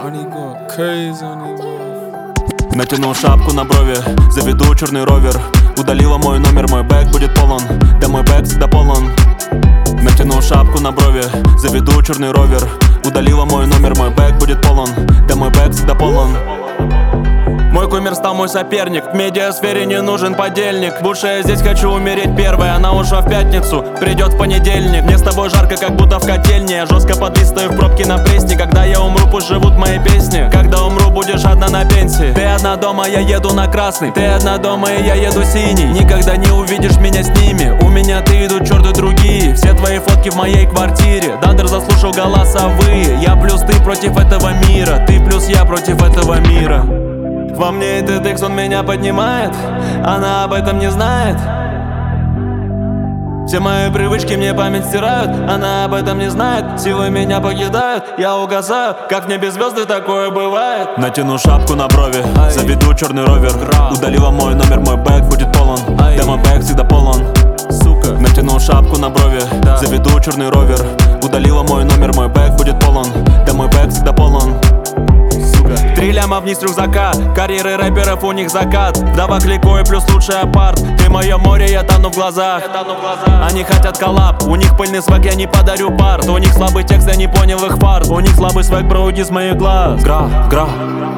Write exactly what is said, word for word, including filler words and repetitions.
Они go crazy, они go. Натянул шапку на брови, заведу черный ровер. Удалила мой номер, мой бэк будет полон. Да мой бэк всегда полон. Натянул шапку на брови, заведу черный ровер. Удалила мой номер, мой бэк будет полон. Да мой бэк всегда полон. Мой кумир стал мой соперник. В медиасфере не нужен подельник. Лучше я здесь хочу умереть первой. Она ушла в пятницу, придет в понедельник. Мне с тобой жарко, как будто в котельне. Я жестко подвис, стою в пробке на пресне. Когда я умру, пусть живут мои песни. Когда умру, будешь одна на пенсии. Ты одна дома, я еду на красный. Ты одна дома, и я еду синий. Никогда не увидишь меня с ними. У меня ты идут черты другие. Все твои фотки в моей квартире. Дандер заслушал голосовые. Я плюс ты против этого мира. Ты плюс я против этого мира. Во мне этот икс, он меня поднимает. Она об этом не знает. Все мои привычки мне память стирают. Она об этом не знает. Силы меня покидают, я угасаю. Как в небе звезды, такое бывает. Натяну шапку на брови, заведу черный ровер. Удалила мой номер, мой бэк будет полон. Да мой бэк всегда полон. Сука. Натянул шапку на брови, заведу черный ровер. Удалила мой номер, мой бэк будет полон. Да мой бэк всегда полон. Три ляма вниз рюкзака, карьеры рэперов у них закат. Вдова кликой плюс лучший апарт. Ты мое море, я тону в глазах. Они хотят коллаб, у них пыльный свек, я не подарю парт. У них слабый текст, я не понял их фарт. У них слабый свек, бро, уйди с моих глаз. Гра, гра.